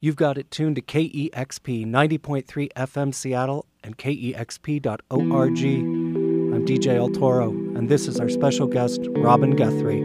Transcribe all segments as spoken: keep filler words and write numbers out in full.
You've got it tuned to K E X P ninety point three F M Seattle and K E X P dot org. I'm D J El Toro, and this is our special guest, Robin Guthrie.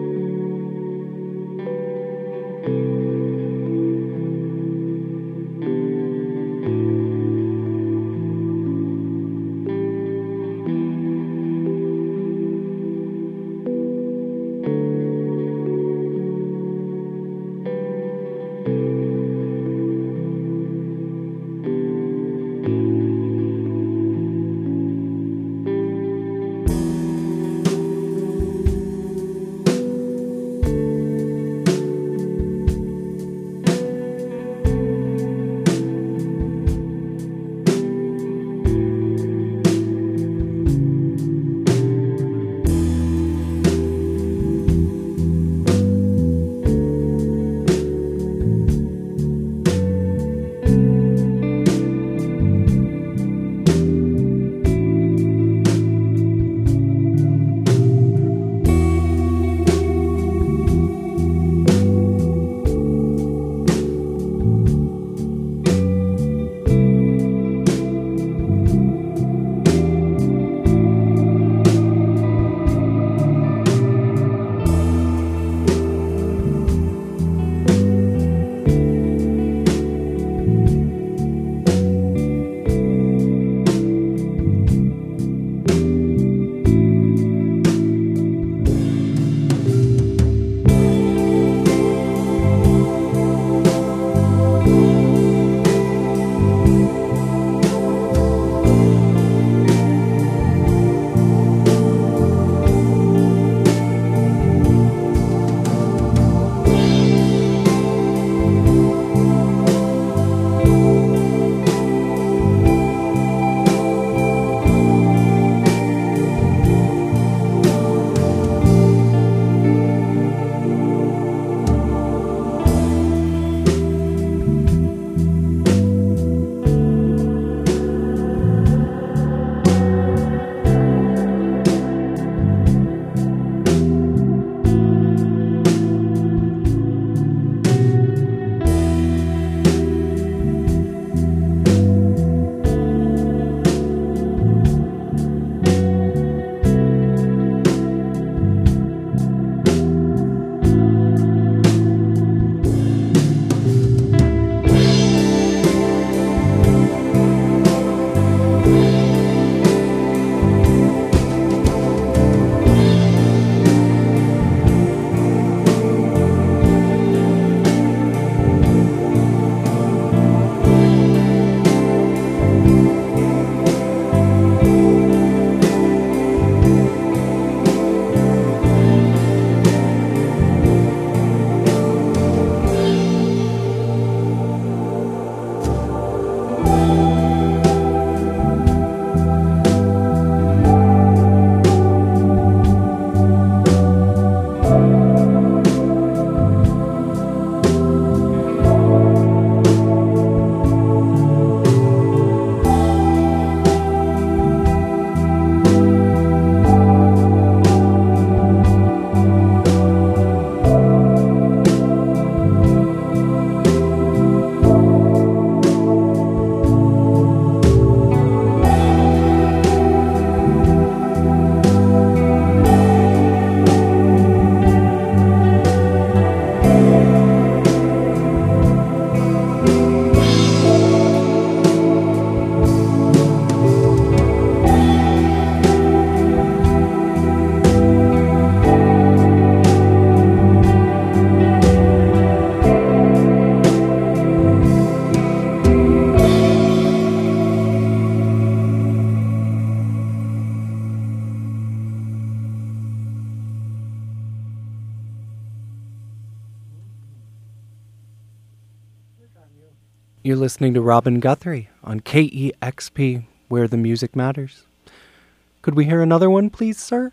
You're listening to Robin Guthrie on K E X P, where the music matters. Could we hear another one, please, sir?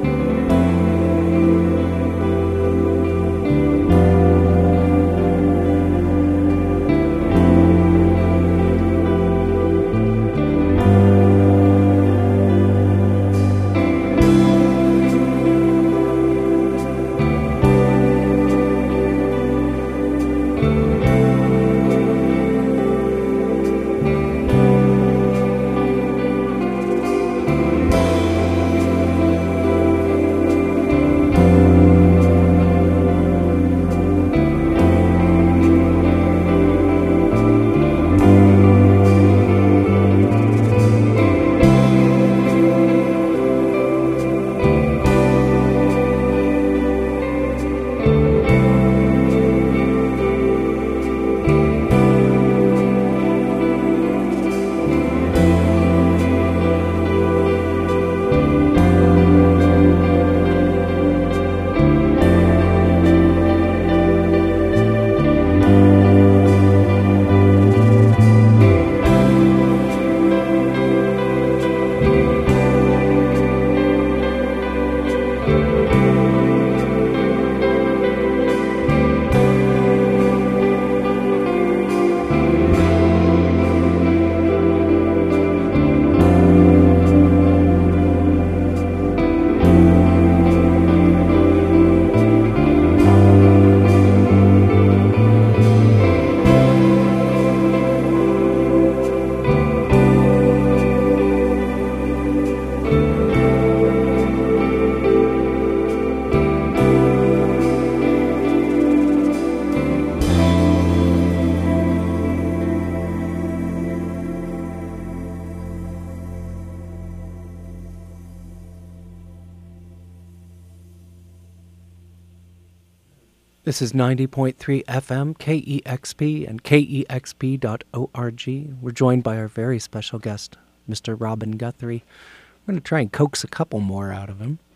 This is ninety point three F M, K E X P, and K E X P dot org. We're joined by our very special guest, Mister Robin Guthrie. We're going to try and coax a couple more out of him.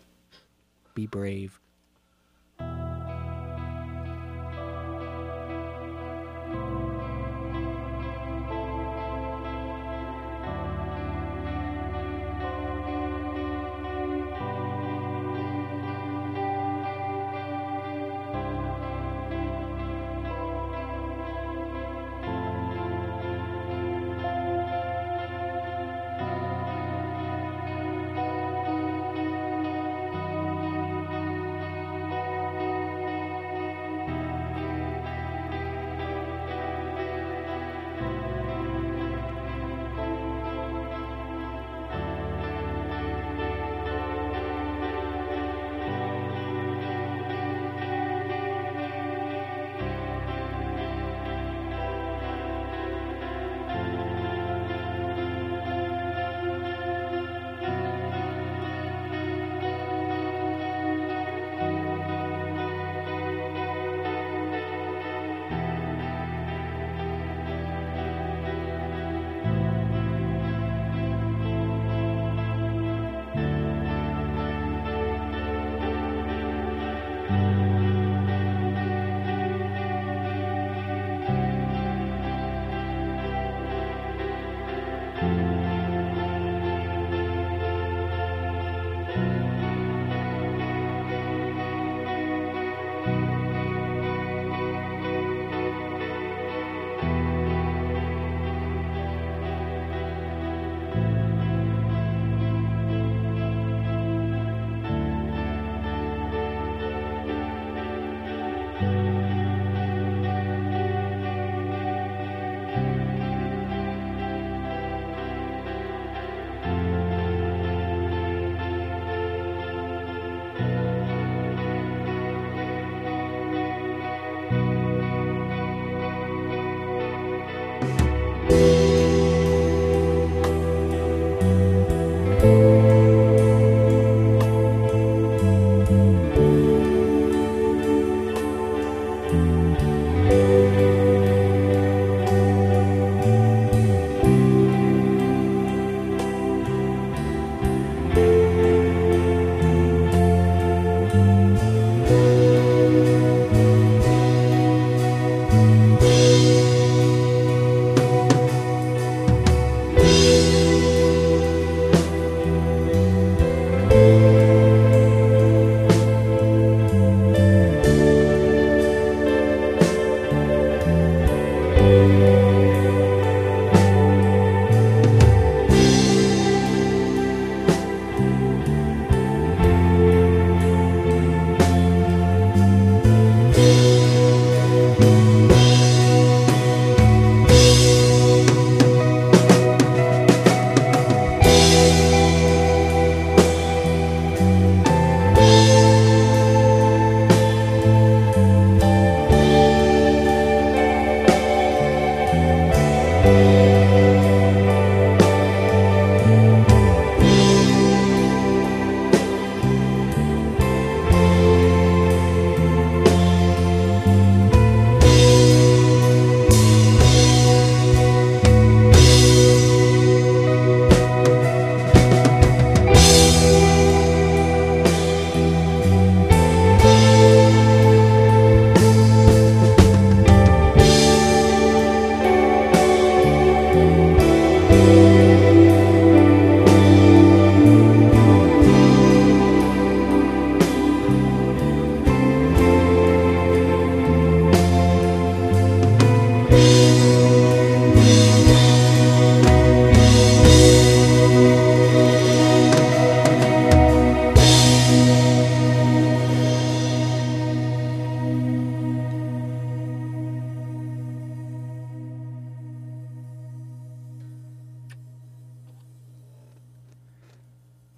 Be brave.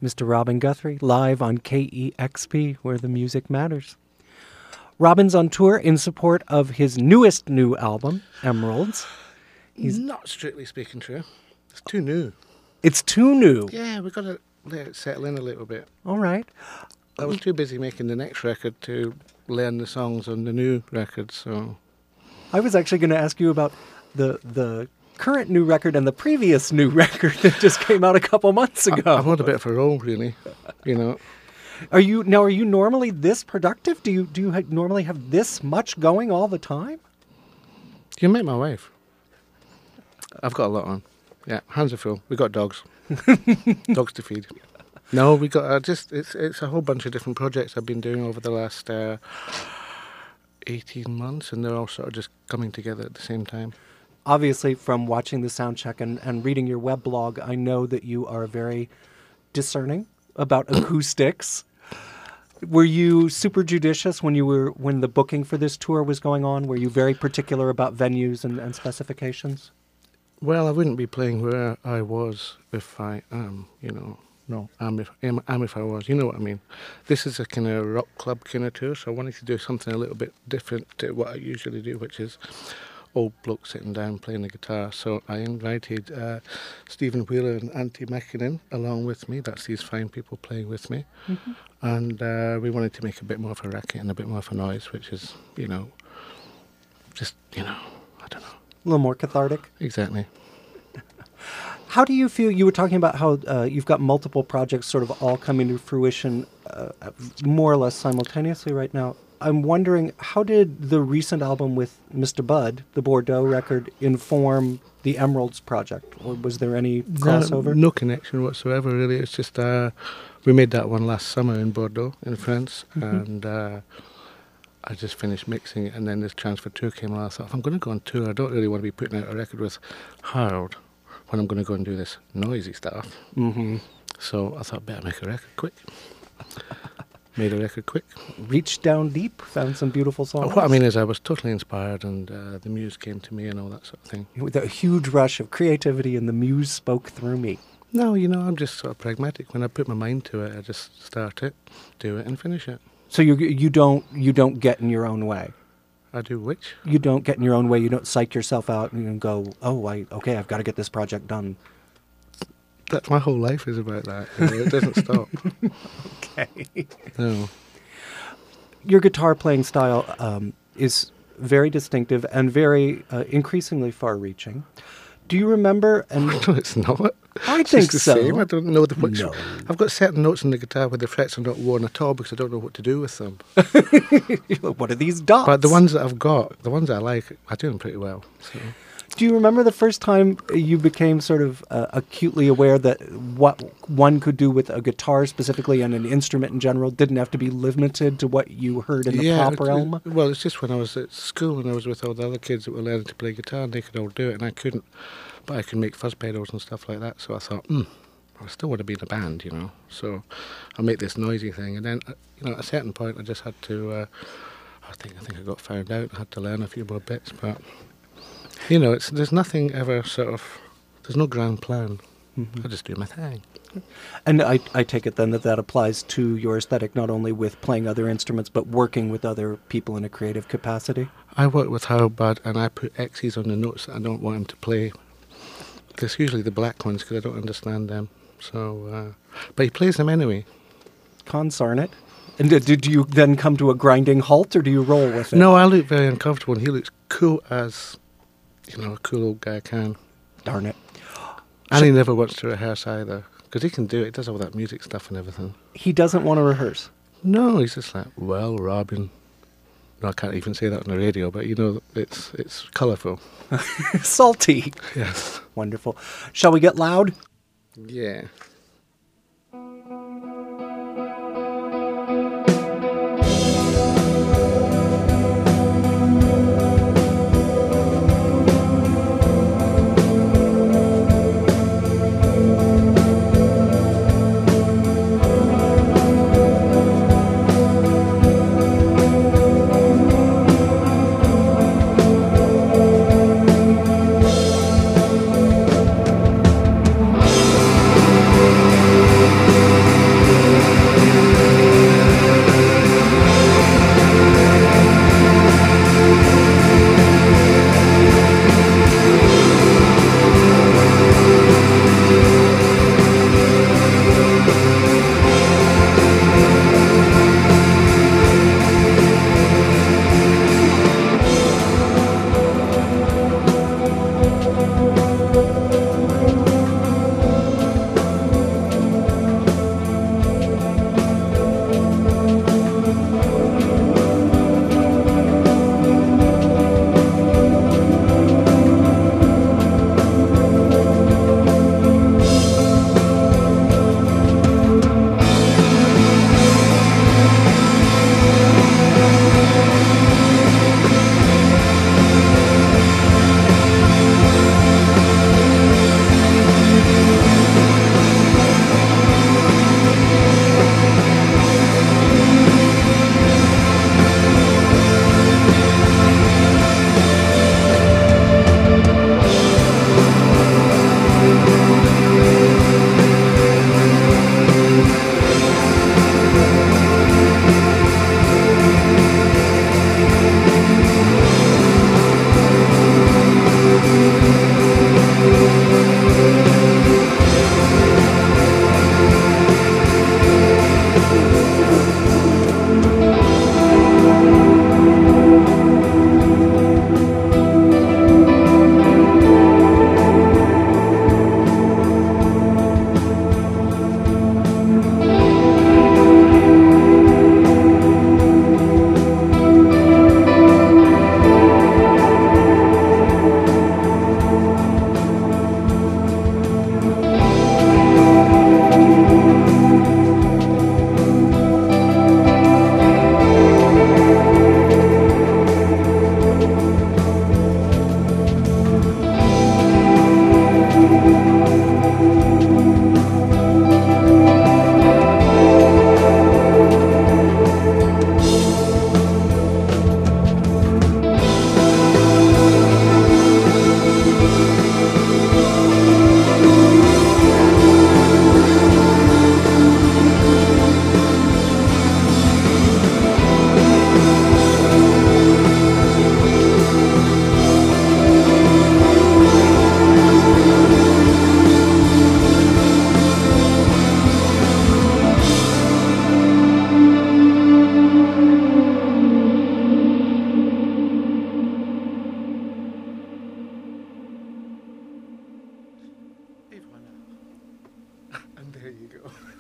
Mister Robin Guthrie, live on K E X P, where the music matters. Robin's on tour in support of his newest new album, Emeralds. He's not strictly speaking true. It's too new. It's too new. Yeah, we've got to let it settle in a little bit. All right. I was too busy making the next record to learn the songs on the new record, so... I was actually going to ask you about the the current new record and the previous new record that just came out a couple months ago. I'm on a bit of a roll, really, you know. Are you now? Are you normally this productive? Do you do you ha- normally have this much going all the time? You met my wife. I've got a lot on. Yeah, hands are full. We got dogs, dogs to feed. No, we got uh, just it's it's a whole bunch of different projects I've been doing over the last uh, eighteen months, and they're all sort of just coming together at the same time. Obviously, from watching the sound check and, and reading your web blog, I know that you are very discerning about acoustics. Were you super judicious when you were when the booking for this tour was going on? Were you very particular about venues and, and specifications? Well, I wouldn't be playing where I was if I am, you know. No, am if, am, am if I was, you know what I mean. This is a kind of rock club kind of tour, so I wanted to do something a little bit different to what I usually do, which is old bloke sitting down playing the guitar. So I invited uh, Stephen Wheeler and Auntie Mackinnon along with me. That's these fine people playing with me. Mm-hmm. And uh, we wanted to make a bit more of a racket and a bit more of a noise, which is, you know, just, you know, I don't know. A little more cathartic. Exactly. How do you feel? You were talking about how uh, you've got multiple projects sort of all coming to fruition uh, more or less simultaneously right now. I'm wondering, how did the recent album with Mister Bud, the Bordeaux record, inform the Emeralds project? Or was there any crossover? No, no connection whatsoever, really. It's just uh, we made that one last summer in Bordeaux, in France, mm-hmm. and uh, I just finished mixing it, and then this Transfer Tour came along. I thought, if I'm going to go on tour, I don't really want to be putting out a record with Harold when I'm going to go and do this noisy stuff. Mm-hmm. So I thought, better make a record quick. Made a record quick. Reached down deep, found some beautiful songs. What I mean is I was totally inspired, and uh, the muse came to me and all that sort of thing. With a huge rush of creativity, and the muse spoke through me. No, you know, I'm just sort of pragmatic. When I put my mind to it, I just start it, do it, and finish it. So you you don't you don't get in your own way? I do which? You don't get in your own way. You don't psych yourself out and go, oh, I okay, I've got to get this project done. That's my whole life is about that. You know, it doesn't stop. Okay. No. Your guitar playing style um, is very distinctive and very uh, increasingly far-reaching. Do you remember? And no, it's not. I it's think the so. Same. I don't know the which. No. I've got certain notes on the guitar where the frets are not worn at all because I don't know what to do with them. What are these dots? But the ones that I've got, the ones that I like, I do them pretty well. So. Do you remember the first time you became sort of uh, acutely aware that what one could do with a guitar specifically and an instrument in general didn't have to be limited to what you heard in the yeah, pop realm? It, well, it's just when I was at school and I was with all the other kids that were learning to play guitar and they could all do it and I couldn't. But I could make fuzz pedals and stuff like that. So I thought, hmm, I still want to be in a band, you know. So I'll make this noisy thing. And then, uh, you know, at a certain point I just had to, uh, I think I think I got found out. I had to learn a few more bits, but... You know, it's there's nothing ever sort of, there's no grand plan. Mm-hmm. I just do my thing. And I, I take it then that that applies to your aesthetic, not only with playing other instruments, but working with other people in a creative capacity? I work with Harold Budd and I put X's on the notes that I don't want him to play. There's usually the black ones because I don't understand them. So, uh, but he plays them anyway. Consarn it. And did, did you then come to a grinding halt or do you roll with it? No, I look very uncomfortable and he looks cool as... You know, a cool old guy can. Darn it. And so, he never wants to rehearse either. Because he can do it. He does all that music stuff and everything. He doesn't want to rehearse? No, he's just like, well, Robin. No, I can't even say that on the radio, but, you know, it's it's colourful. Salty. Yes. Wonderful. Shall we get loud? Yeah.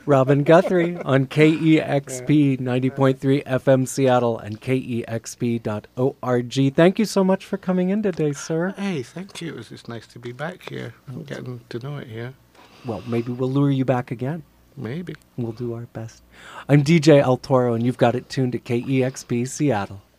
Robin Guthrie on K E X P ninety point three F M Seattle and K E X P dot org. Thank you so much for coming in today, sir. Hey, thank you. It was just nice to be back here. I'm getting to know it here. Well, maybe we'll lure you back again. Maybe. We'll do our best. I'm D J El Toro, and you've got it tuned to K E X P Seattle.